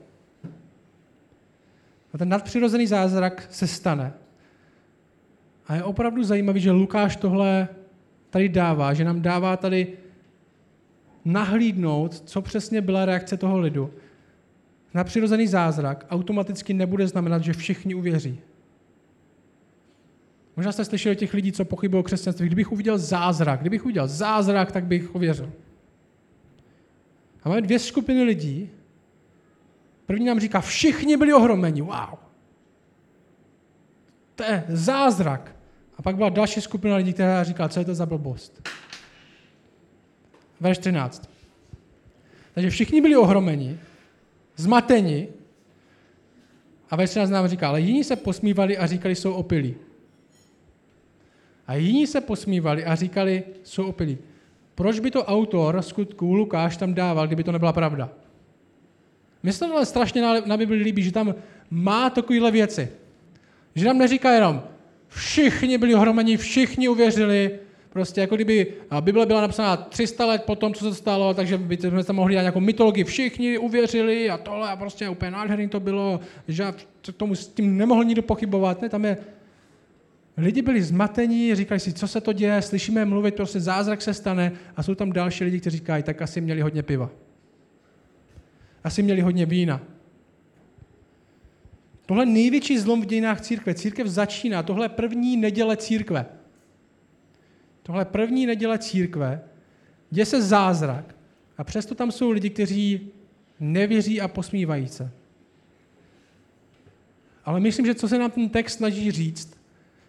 A ten nadpřirozený zázrak se stane. A je opravdu zajímavý, že Lukáš tohle tady dává, že nám dává tady nahlídnout, co přesně byla reakce toho lidu. Nadpřirozený zázrak automaticky nebude znamenat, že všichni uvěří. Možná jste slyšeli těch lidí, co pochybují o křesťanství. Kdybych uviděl zázrak, kdybych uviděl zázrak, tak bych uvěřil. A máme dvě skupiny lidí. První nám říká, všichni byli ohromeni, wow. To je zázrak. A pak byla další skupina lidí, která říká, co je to za blbost. Verš třináct. Takže všichni byli ohromeni, zmateni, a verš třináct nám říká, ale jiní se posmívali a říkali, jsou opilí. A jiní se posmívali a říkali, jsou opilí. Proč by to autor skutku Lukáš tam dával, kdyby to nebyla pravda? Mně se to ale strašně na, na Bibli líbí, že tam má takovéhle věci. Že nám neříká jenom, všichni byli ohromeni, všichni uvěřili, prostě jako kdyby Bible byla napsaná tři sta let po tom, co se stalo, takže bychom tam mohli dát nějakou mytologii, všichni uvěřili a tohle a prostě úplně nádherný to bylo, že tomu s tím nemohl nikdo pochybovat. Ne, tam je lidi byli zmatení, říkali si, co se to děje, slyšíme mluvit, prostě zázrak se stane a jsou tam další lidi, kteří říkají, tak asi měli hodně piva. Asi měli hodně vína. Tohle je největší zlom v dějinách církve. Církev začíná, tohle je první neděle církve. Tohle je první neděle církve, děje se zázrak a přesto tam jsou lidi, kteří nevěří a posmívají se. Ale myslím, že co se nám ten text snaží říct,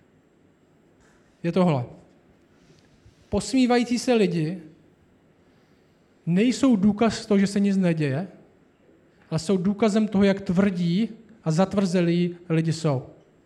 je tohle. Posmívající se lidi nejsou důkaz toho, že se nic neděje, ale jsou důkazem toho, jak tvrdí a zatvrzelí lidi jsou.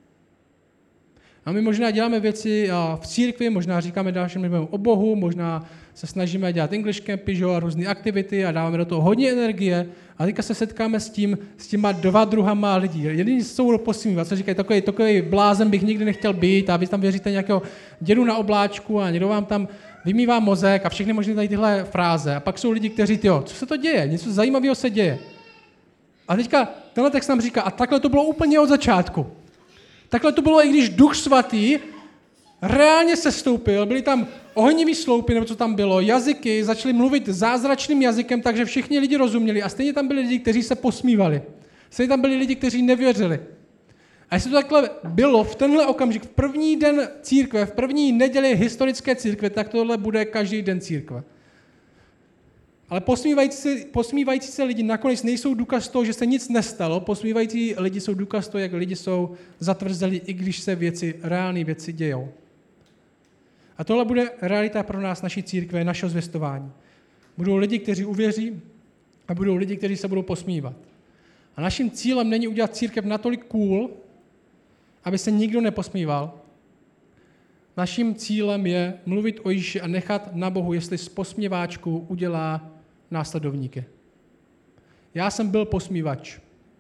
A my možná děláme věci v církvi, možná říkáme dalším lidem o Bohu, možná se snažíme dělat English campy, a různé aktivity a dáváme do toho hodně energie a teďka se setkáme s tím, s těma dva druhama lidí. Jedni jsou posmívat, co říkají, takový, takový blázen bych nikdy nechtěl být a vy tam věříte nějakého dědu na obláčku a někdo vám tam vymývá mozek a všechny možné tady tyhle fráze. A pak jsou lidi, kteří, tyjo, co se to děje? Něco zajímavého se děje. A teďka tenhle text nám říká, a takhle to bylo úplně od začátku. Takhle to bylo, i když Duch Svatý reálně sestoupil, byly tam ohnivý sloupy, nebo co tam bylo, jazyky, začali mluvit zázračným jazykem, takže všichni lidi rozuměli a stejně tam byli lidi, kteří se posmívali. Stejně tam byli lidi, kteří nevěřili. A jestli to takhle bylo v tenhle okamžik, v první den církve, v první neděli historické církve, tak tohle bude každý den církve. Ale posmívající se, posmívající se lidi nakonec nejsou důkaz toho, že se nic nestalo. Posmívající lidi jsou důkaz toho, jak lidi jsou zatvrzeli, i když se věci, reální věci dějou. A tohle bude realita pro nás, naší církve, našeho zvěstování. Budou lidi, kteří uvěří, a budou lidi, kteří se budou posmívat. A naším cílem není udělat církev natolik cool, aby se nikdo neposmíval. Naším cílem je mluvit o Ježíši a nechat na Bohu, jestli z posměváčku udělá následovníky. Já jsem byl posmívač.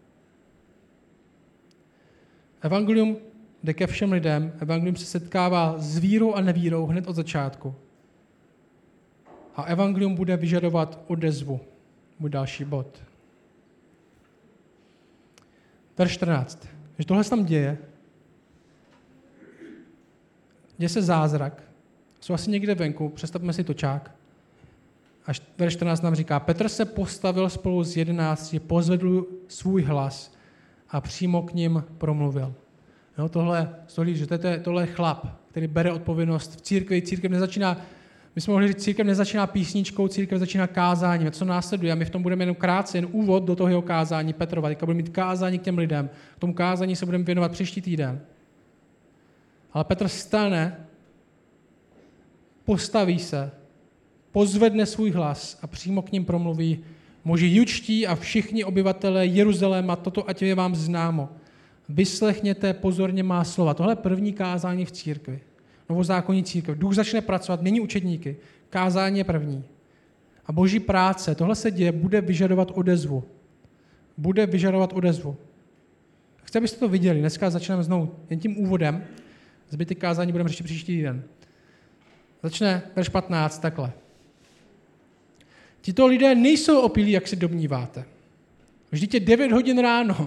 Evangelium jde ke všem lidem. Evangelium se setkává s vírou a nevírou hned od začátku. A evangelium bude vyžadovat odezvu. Můj další bod. Verš čtrnáct. Když tohle se tam děje, děje se zázrak, jsou asi někde venku, představme si točák. Až verš čtrnáct nám říká, Petr se postavil spolu s jedenácti, pozvedl svůj hlas a přímo k nim promluvil. Jo, tohle, že to je, tohle je chlap, který bere odpovědnost v církvi. Církev nezačíná, my jsme mohli říct, církev nezačíná písničkou, církev začíná kázáním. A co následuje? A my v tom budeme jenom krátce, jen úvod do toho jeho kázání Petrova. Teďka budeme mít kázání k těm lidem. K tomu kázání se budeme věnovat příští týden. Ale Petr stane, postaví se, pozvedne svůj hlas a přímo k ním promluví, muži jučtí a všichni obyvatelé Jeruzaléma, toto ať je vám známo. Vyslechněte pozorně má slova. Tohle je první kázání v církvi. Novozákonní církev. Duch začne pracovat, není učedníky. Kázání je první. A boží práce, tohle se děje, bude vyžadovat odezvu. Bude vyžadovat odezvu. Chci, abyste to viděli. Dneska začneme znovu jen tím úvodem. Zbytek kázání budeme řešit příští den. Začne verš patnáct takhle. Tito lidé nejsou opilí, jak si domníváte. Vždyť je devět hodin ráno.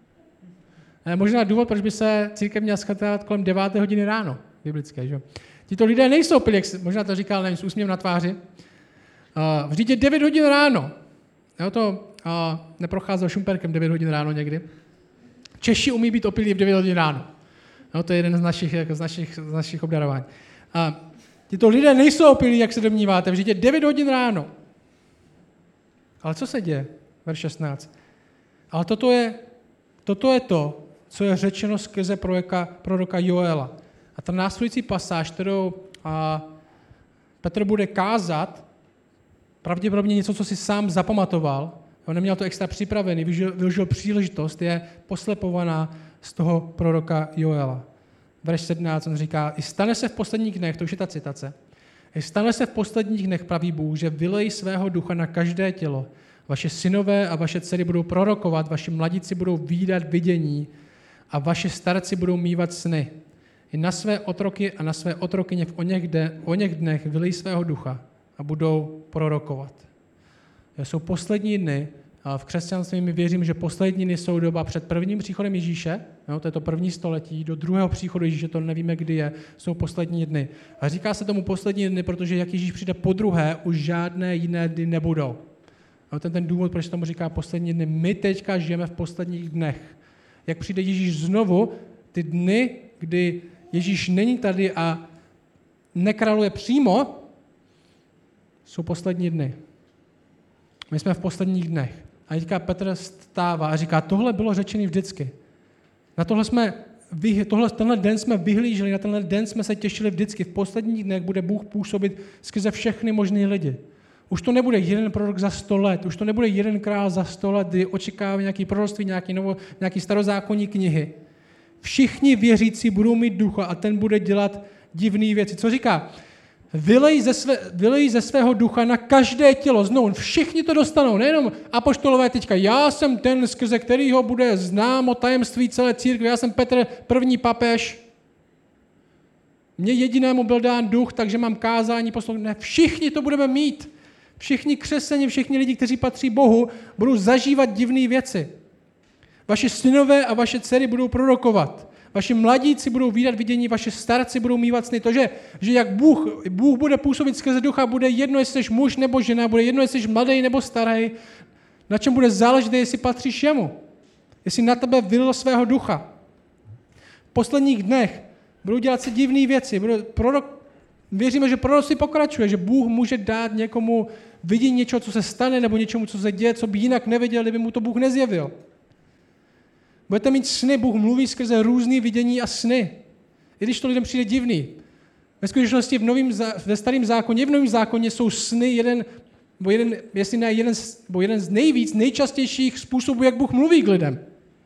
A možná důvod, proč by se církev měla schatovat kolem deváté hodiny ráno. Biblické, že? Tito lidé nejsou opilí, jak si, možná to říkal, nevím, s úsměvem na tváři. Uh, vždyť je devět hodin ráno. Jo, to uh, neprocházel Šumperkem devět hodin ráno někdy. Češi umí být opilí v devět hodin ráno. No, to je jeden z našich, jako z našich, z našich obdarování. A tyto lidé nejsou opilí, jak se domníváte, vždyť je devět hodin ráno. Ale co se děje? Verš šestnáct. Ale toto je, toto je to, co je řečeno skrze proroka, proroka Joela. A ta následující pasáž, kterou a, Petr bude kázat, pravděpodobně něco, co si sám zapamatoval, on neměl to extra připravený, využil, využil příležitost, je poslepovaná z toho proroka Joela. Verš sedmnáct, on říká, i stane se v posledních dnech, to už je ta citace, i stane se v posledních dnech, praví Bůh, že vylejí svého ducha na každé tělo. Vaše synové a vaše dcery budou prorokovat, vaši mladíci budou vídat vidění a vaši starci budou mívat sny. I na své otroky a na své otrokyně v oněch, de, oněch dnech vylejí svého ducha a budou prorokovat. To jsou poslední dny. A v křesťanství my věřím, že poslední dny jsou doba před prvním příchodem Ježíše, no, to je to první století, do druhého příchodu Ježíše, to nevíme, kdy je, jsou poslední dny. A říká se tomu poslední dny, protože jak Ježíš přijde po druhé, už žádné jiné dny nebudou. No, ten ten důvod, proč se tomu říká poslední dny. My teďka žijeme v posledních dnech. Jak přijde Ježíš znovu, ty dny, kdy Ježíš není tady a nekráluje přímo, jsou poslední dny. My jsme v posledních dnech. A teďka Petr stává a říká, tohle bylo řečené vždycky. Na tohle jsme, tohle, tenhle den jsme vyhlíželi, na tenhle den jsme se těšili vždycky. V posledních dnech bude Bůh působit skrze všechny možné lidi. Už to nebude jeden prorok za sto let, už to nebude jeden král za sto let, kdy očekávají nějaké proroctví, nějaké, novo, nějaké starozákonní knihy. Všichni věřící budou mít ducha a ten bude dělat divné věci. Co říká? Vylej ze, své, vylej ze svého ducha na každé tělo. Znovu, všichni to dostanou, nejenom apoštolové teďka. Já jsem ten, skrze kterýho bude známo tajemství celé církve. Já jsem Petr, první papež. Mně jedinému byl dán duch, takže mám kázání poslouchat. Ne, všichni to budeme mít. Všichni křesťané, všichni lidi, kteří patří Bohu, budou zažívat divné věci. Vaše synové a vaše dcery budou prorokovat. Vaši mladíci budou vídat vidění, vaše starci budou mívat sny. To, že, že jak Bůh, Bůh bude působit skrze ducha, bude jedno, jestli jsi muž nebo žena, bude jedno, jestli jsi mladý nebo starý, na čem bude záležet, jestli patříš jemu. Jestli na tebe vylil svého ducha. posledních dnech budou dělat se divné věci. Budou, prorok, věříme, že proroctví pokračuje, že Bůh může dát někomu vidění něčeho, co se stane, nebo něčemu, co se děje, co by jinak nevěděl, kdyby mu to Bůh nezjevil. Budete mít sny, Bůh mluví skrze různý vidění a sny. I když to lidem přijde divný. Ve skutečnosti v novým, ve starém zákoně, v novém zákoně jsou sny jeden, bo jeden, jestli ne jeden, bo jeden z nejvíc, nejčastějších způsobů, jak Bůh mluví k lidem.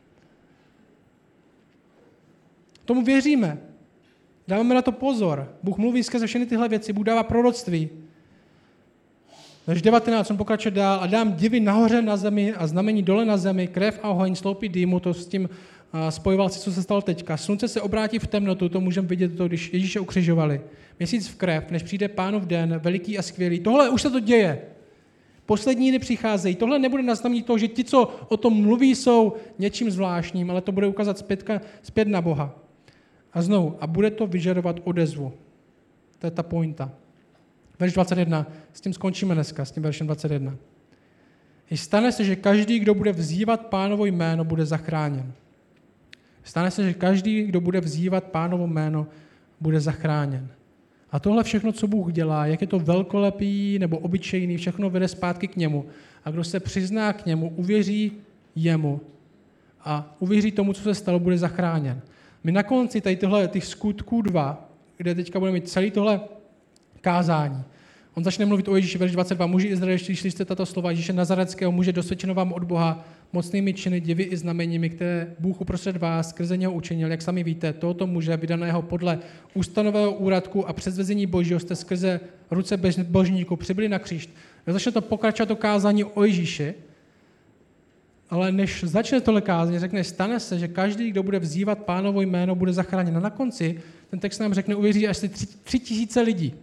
Tomu věříme. Dáváme na to pozor. Bůh mluví skrze všechny tyhle věci, Bůh dává proroctví. Verš devatenáct, on pokračuje dál. A dám divy nahoře na zemi a znamení dole na zemi, krev a oheň, sloupy dýmu, to s tím uh, spojoval si, co se stalo teďka. Slunce se obrátí v temnotu, to můžeme vidět, to, když Ježíše ukřižovali. Měsíc v krev, než přijde Pánův den, veliký a skvělý. Tohle už se to děje. Poslední dny přicházejí. Tohle nebude na znamení toho, že ti, co o tom mluví, jsou něčím zvláštním, ale to bude ukázat zpětka, zpět na Boha. A znovu, a bude to vyžadovat odezvu. To je ta pointa. Verš dvacet jedna, s tím skončíme dneska, s tím veršem dvacet jedna. I stane se, že každý, kdo bude vzývat Pánovo jméno, bude zachráněn. Stane se, že každý, kdo bude vzývat Pánovo jméno, bude zachráněn. A tohle všechno, co Bůh dělá, jak je to velkolepý nebo obyčejný, všechno vede zpátky k němu. A kdo se přizná k němu, uvěří jemu a uvěří tomu, co se stalo, bude zachráněn. My na konci tady tohle, těch skutků dva, kde teďka budeme mít celý tohle kázání. On začne mluvit o Ježíši, verš dvacet dva. Muži izraelští, šli jste tato slova Ježíše Nazareckého, muže dosvědčeno vám od Boha, mocnými činy, divy i znameními, které Bůh uprostřed vás skrze něho učinil. Jak sami víte, tohoto muže, vydaného podle ústanového úradku a předvezení Božího, jste skrze ruce božníků přibyli na kříž. Začne to pokračovat to kázání o Ježíši, ale než začne tohle kázání, řekne, stane se, že každý, kdo bude vzývat Pánovo jméno, bude zachráněn. A na konci ten text nám řekne, uvěří až tři, tři tisíce lidí.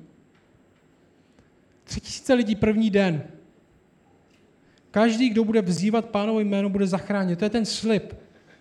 Tři tisíce lidí první den. Každý, kdo bude vzývat Pánovo jméno, bude zachráněn. To je ten slib.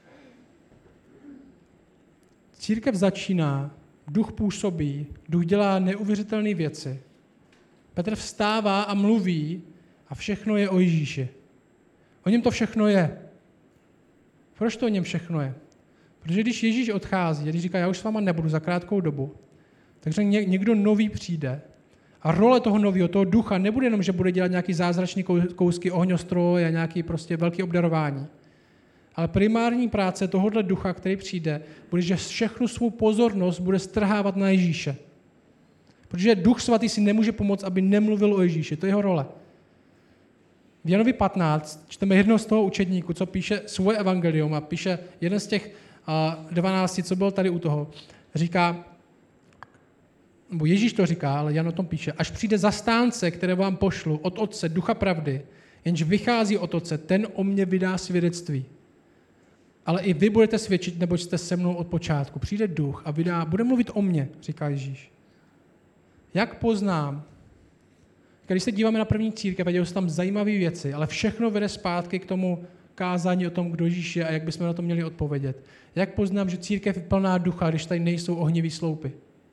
Církev začíná, duch působí, duch dělá neuvěřitelné věci. Petr vstává a mluví a všechno je o Ježíši. O něm to všechno je. Proč to o něm všechno je? Protože když Ježíš odchází, když říká, já už s váma nebudu za krátkou dobu, takže někdo nový přijde a role toho nového, toho ducha nebude jenom, že bude dělat nějaký zázračný kousky ohňostroje a nějaký prostě velký obdarování. Ale primární práce tohohle ducha, který přijde, bude, že všechnu svou pozornost bude strhávat na Ježíše. Protože Duch Svatý si nemůže pomoct, aby nemluvil o Ježíši. To je jeho role. V Janovi patnáct čteme jednoho z toho učedníku, co píše svoje evangelium a píše jeden z těch dvanácti, co byl tady u toho. Říká, nebo Ježíš to říká, ale Jan o tom píše, až přijde zastánce, které vám pošlu od Otce, Ducha pravdy, jenž vychází od Otce, ten o mě vydá svědectví. Ale i vy budete svědčit, neboť jste se mnou od počátku. Přijde Duch a vydá, bude mluvit o mně, říká Ježíš. Jak poznám, když se díváme na první církev, dějou se tam zajímavé věci, ale všechno vede zpátky k tomu kázání o tom, kdo Ježíš je a jak bychom na to měli odpovědět. Jak poznám, že církev je plná ducha, když tady nejsou ohnivý sloupy?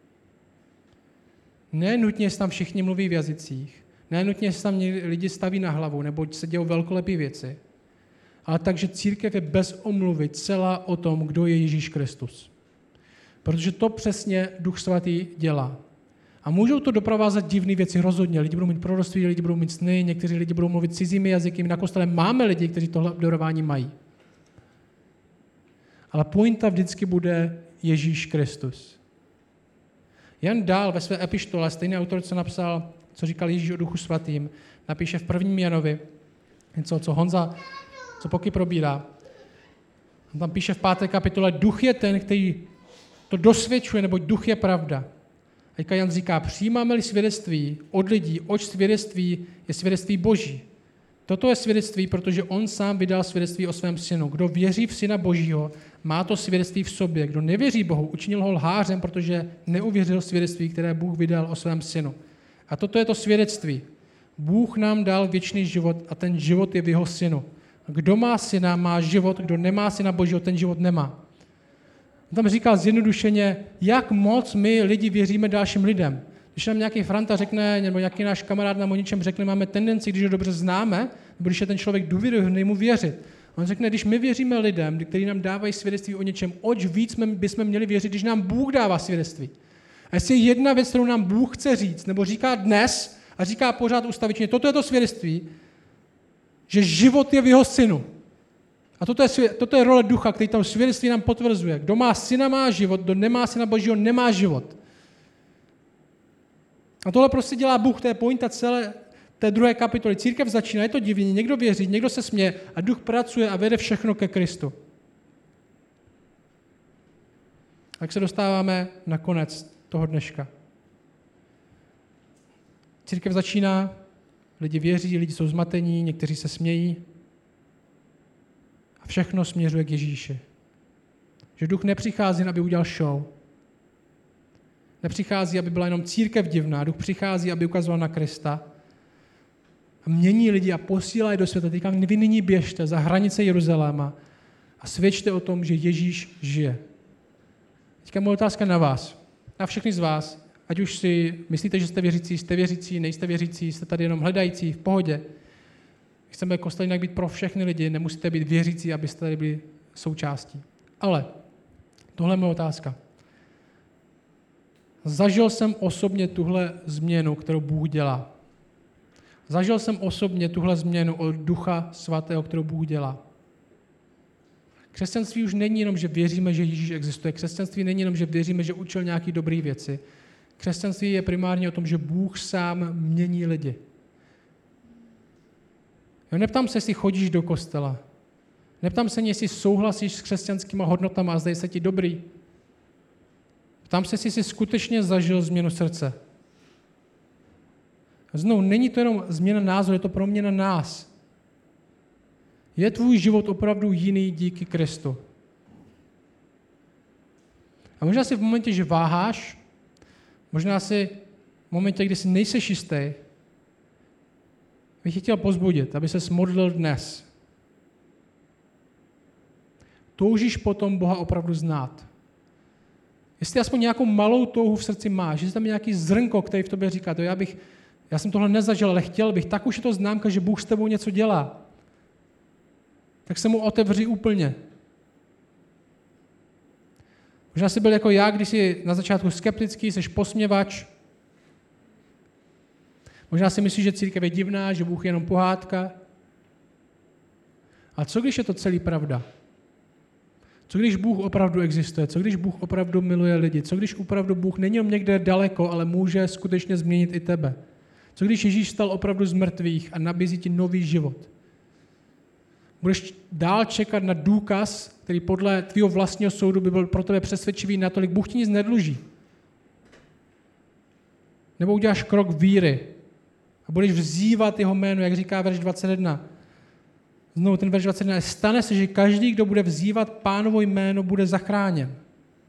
Ne nutně se tam všichni mluví v jazycích, ne nutně se tam lidi staví na hlavu, nebo se dějou velkolepé věci, ale takže církev je bez omluvy celá o tom, kdo je Ježíš Kristus. Protože to přesně Duch Svatý dělá. A můžou to doprovázet divné věci rozhodně. Lidi budou mít proroctví, lidi budou mít sny, někteří lidi budou mluvit cizími jazyky. My na kostele máme lidi, kteří tohle obdarování mají. Ale pointa vždycky bude Ježíš Kristus. Jan dál ve své epištole, stejný autor, co napsal, co říkal Ježíš o Duchu Svatým, napíše v prvním Janovi, něco, co Honza, co poky probírá. On tam píše v páté kapitole, duch je ten, který to dosvědčuje, neboť duch je pravda. A teďka Jan říká, přijímáme-li svědectví od lidí, oč svědectví je svědectví Boží. Toto je svědectví, protože on sám vydal svědectví o svém synu. Kdo věří v syna Božího, má to svědectví v sobě. Kdo nevěří Bohu, učinil ho lhářem, protože neuvěřil svědectví, které Bůh vydal o svém synu. A toto je to svědectví. Bůh nám dal věčný život a ten život je v jeho synu. Kdo má syna, má život, kdo nemá syna Božího, ten život nemá. On tam říkal zjednodušeně, jak moc my lidi věříme dalším lidem. Když nám nějaký Franta řekne, nebo nějaký náš kamarád nám o něčem řekne, máme tendenci, když ho dobře známe, nebo když je ten člověk důvěryhodný, mu věřit. On řekne, když my věříme lidem, kteří nám dávají svědectví o něčem, oč víc bychom měli věřit, když nám Bůh dává svědectví. A jestli je jedna věc, kterou nám Bůh chce říct, nebo říká dnes a říká pořád ustavičně, toto je to svědectví, že život je v jeho synu. A toto je, toto je role ducha, který tam svědectví nám potvrzuje. Kdo má syna, má život, kdo nemá syna Božího, nemá život. A tohle prostě dělá Bůh, to je pointa celé té druhé kapitoly. Církev začíná, je to divný, někdo věří, někdo se směje a duch pracuje a vede všechno ke Kristu. Tak se dostáváme na konec toho dneška. Církev začíná, lidi věří, lidi jsou zmatení, někteří se smějí a všechno směřuje k Ježíši. Že duch nepřichází, aby udělal show. Nepřichází, aby byla jenom církev divná. Duch přichází, aby ukazoval na Krista. A mění lidi a posílá je do světa. Teďka vy nyní běžte za hranice Jeruzaléma a svědčte o tom, že Ježíš žije. Teďka moje otázka na vás, na všechny z vás, ať už si myslíte, že jste věřící, jste věřící, nejste věřící, jste tady jenom hledající, v pohodě. Chceme kostel jinak být pro všechny lidi, nemusíte být věřící, abyste tady byli součástí. Ale tohle je moje otázka. Zažil jsem osobně tuhle změnu, kterou Bůh dělá. Zažil jsem osobně tuhle změnu od Ducha Svatého, kterou Bůh dělá. Křesťanství už není jenom, že věříme, že Ježíš existuje. Křesťanství není jenom, že věříme, že učil nějaké dobré věci. Křesťanství je primárně o tom, že Bůh sám mění lidi. Jo, neptám se, jestli chodíš do kostela. Neptám se, jestli souhlasíš s křesťanskýma hodnotama a zdají se ti dobrý. Ptám se, jestli jsi skutečně zažil změnu srdce. Znovu, není to jenom změna názoru, je to proměna nás. Je tvůj život opravdu jiný díky Kristu? A možná si v momentě, že váháš, možná si v momentě, kdy si nejseš jistý, bych tě chtěl pozbudit, aby ses modlil dnes. Toužíš potom Boha opravdu znát. Jestli aspoň nějakou malou touhu v srdci máš, jestli tam je nějaký zrnko, který v tobě říká, to já bych, já jsem tohle nezažil, ale chtěl bych, tak už je to známka, že Bůh s tebou něco dělá. Tak se mu otevři úplně. Možná jsi byl jako já, když jsi na začátku skeptický, jsi posměvač. Možná si myslíš, že církev je divná, že Bůh je jenom pohádka. A co když je to celý pravda? Co když Bůh opravdu existuje? Co když Bůh opravdu miluje lidi? Co když opravdu Bůh není jenom někde daleko, ale může skutečně změnit i tebe? Co když Ježíš stal opravdu z mrtvých a nabízí ti nový život? Budeš dál čekat na důkaz, který podle tvého vlastního soudu by byl pro tebe přesvědčivý natolik, Bůh ti nic nedluží. Nebo uděláš krok víry a budeš vzývat jeho jméno, jak říká verš dvacet jedna. Znovu ten verš dvacet jedna. Stane se, že každý, kdo bude vzývat Pánovo jméno, bude zachráněn.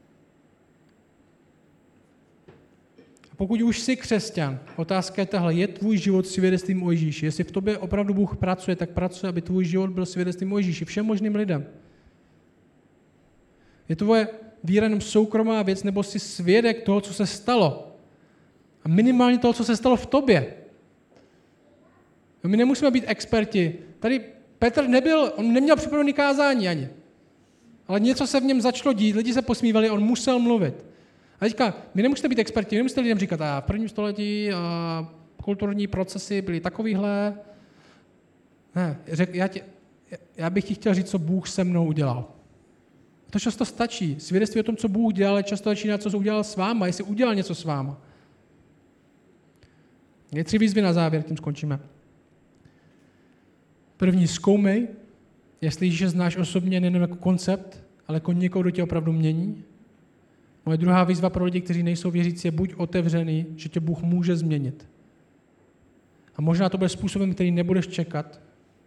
A pokud už jsi křesťan, otázka je tahle, je tvůj život svědectvím o Ježíši? Jestli v tobě opravdu Bůh pracuje, tak pracuje, aby tvůj život byl svědectvím o Ježíši všem možným lidem. Je tvoje víra jenom soukromá věc, nebo jsi svědek toho, co se stalo? A minimálně toho, co se stalo v tobě. My nemusíme být experti. Tady Petr nebyl, on neměl připravený kázání ani. Ale něco se v něm začalo dít, lidi se posmívali, on musel mluvit. A teďka, my nemusíte být experti, vy nemusíte lidem říkat, a v prvním století a kulturní procesy byly takovýhle. Ne, řek, já, tě, já bych ti chtěl říct, co Bůh se mnou udělal. To často stačí. Svědectví o tom, co Bůh dělal, často začíná, co udělal s váma, jestli udělal něco s váma. Je tři výzvy na závěr, tím skončíme. První, zkoumej, jestli Ježíše znáš osobně nejen jako koncept, ale jako někoho, kdo tě opravdu mění. Moje druhá výzva pro lidi, kteří nejsou věřící, je buď otevřený, že tě Bůh může změnit. A možná to bude způsobem, který nebudeš čekat.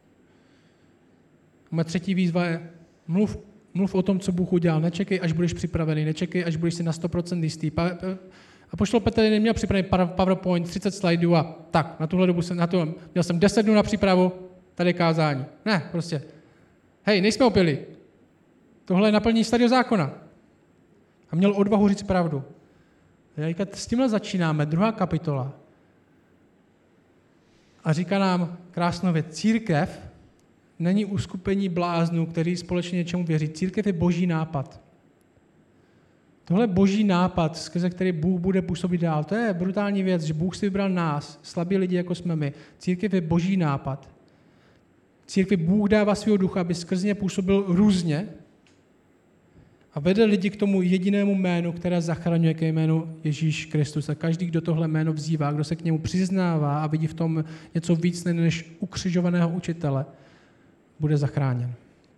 A moje třetí výzva je, mluv, mluv o tom, co Bůh udělal. Nečekej, až budeš připravený, nečekej, až budeš si na sto procent jistý. Pa, pa, apoštol Petr neměl připravený PowerPoint, třicet slajdů a tak, na tuhle dobu jsem, na to, měl jsem deset dnů na přípravu, tady kázání. Ne, prostě. Hej, nejsme opilí. Tohle je naplnění starého zákona. A měl odvahu říct pravdu. A s tímhle začínáme, druhá kapitola. A říká nám krásnou věc. Církev není uskupení bláznů, který společně něčemu věří. Církev je boží nápad. Tohle boží nápad, skrze který Bůh bude působit dál, to je brutální věc, že Bůh si vybral nás, slabí lidi, jako jsme my. Církev je boží nápad. Církvi Bůh dává svého ducha, aby skrze ně působil různě a vede lidi k tomu jedinému jménu, které zachraňuje, ke jménu Ježíš Kristus. A každý, kdo tohle jméno vzývá, kdo se k němu přiznává a vidí v tom něco víc než ukřižovaného učitele, bude zachráněn.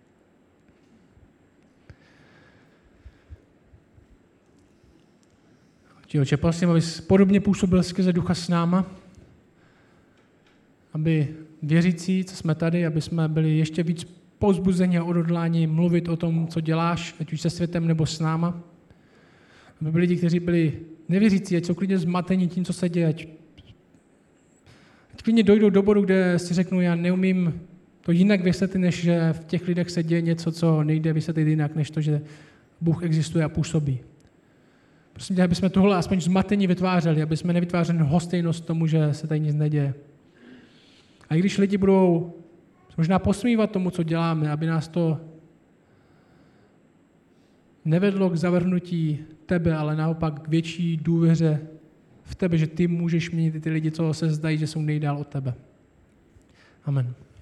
Oče, prosím, abys podobně působil skrze ducha s náma, aby věřící, co jsme tady, aby jsme byli ještě víc povzbuzeni a odhodláni mluvit o tom, co děláš, ať už se světem nebo s náma. Aby byli lidi, kteří byli nevěřící, ať jsou klidně zmatení tím, co se děje, ať, ať klidně dojdou do bodu, kde si řeknu, já neumím to jinak vysvětlit, než že v těch lidech se děje něco, co nejde vysvětlit jinak, než to, že Bůh existuje a působí. Prosím tě, aby jsme tohle aspoň zmatení vytvářeli, aby jsme nevytvářeli hostejnost tomu, že se tady nic neděje. A i když lidi budou možná posmívat tomu, co děláme, aby nás to nevedlo k zavrhnutí tebe, ale naopak k větší důvěře v tebe, že ty můžeš měnit ty lidi, co se zdají, že jsou nejdál od tebe. Amen.